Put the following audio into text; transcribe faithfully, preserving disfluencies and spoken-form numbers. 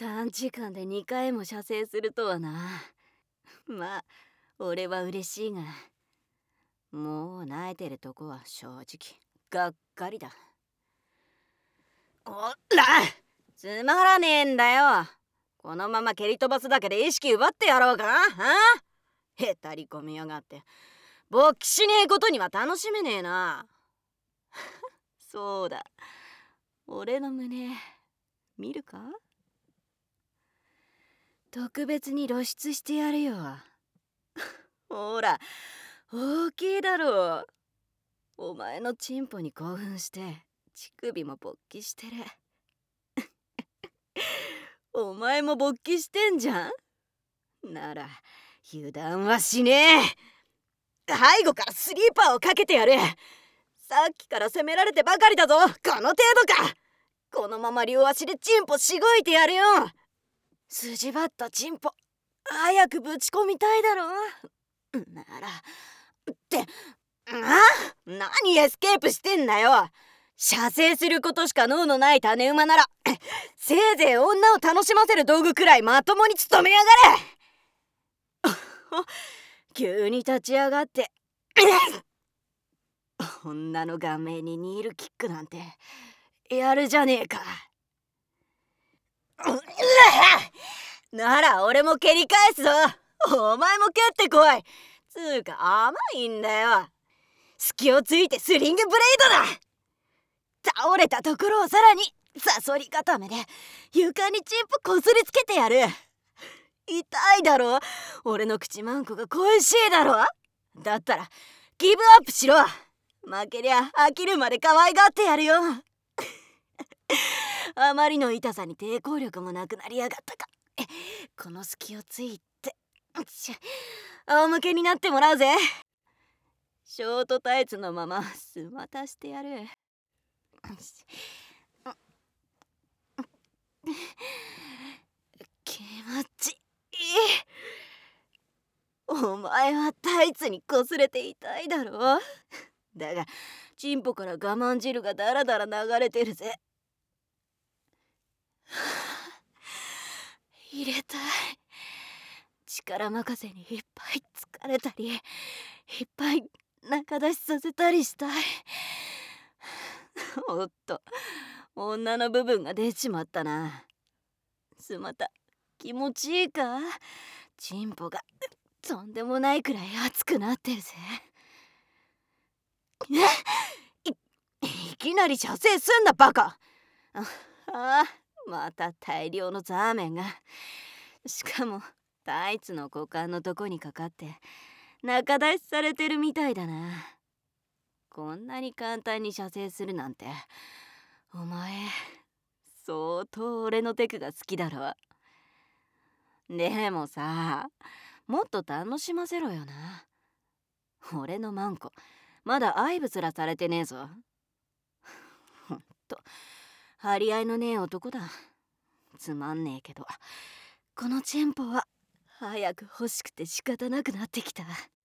短時間でにかいも射精するとはな。まあ俺は嬉しいが、もう泣いてるとこは正直がっかりだ。おらつまらねえんだよ。このまま蹴り飛ばすだけで意識奪ってやろうか。あへたり込みやがって。勃起しねえことには楽しめねえな。そうだ、俺の胸見るか。特別に露出してやるよ。ほら大きいだろう。お前のチンポに興奮して乳首も勃起してる。お前も勃起してんじゃん。なら油断はしねえ。背後からスリーパーをかけてやる。さっきから攻められてばかりだぞ。この程度か。このまま両足でチンポしごいてやるよ。筋張ったチンポ早くぶち込みたいだろ。ならってあ何エスケープしてんだよ。射精することしか脳のない種馬ならせいぜい女を楽しませる道具くらいまともに務めやがれ。急に立ち上がって女の顔面にニールキックなんてやるじゃねえか。なら俺も蹴り返すぞ。お前も蹴ってこい。つうか甘いんだよ。隙をついてスリングブレイドだ。倒れたところをさらにサソリ固めで床にチンポこすりつけてやる。痛いだろ。俺の口マンコが恋しいだろ。だったらギブアップしろ。負けりゃ飽きるまで可愛がってやるよ。あまりの痛さに抵抗力もなくなりやがったか。この隙をついて仰向けになってもらうぜ。ショートタイツのまま済またしてやる。気持ちいい。お前はタイツにこすれて痛いだろ。だがチンポから我慢汁がだらだら流れてるぜ。入れたい。力任せにいっぱい疲れたりいっぱい中出しさせたりしたい。おっと女の部分が出ちまったな。すまた気持ちいいか。チンポがとんでもないくらい熱くなってるぜ。い, いきなり射精すんなバカ。ああまた大量のザーメンが。しかもタイツの股間のとこにかかって中出しされてるみたいだな。こんなに簡単に射精するなんてお前相当俺のテクが好きだろ。でもさもっと楽しませろよな。俺のマンコまだ愛撫すらされてねえぞ。ほんと張り合いのねえ男だ。つまんねえけどこのチンポは早く欲しくて仕方なくなってきた。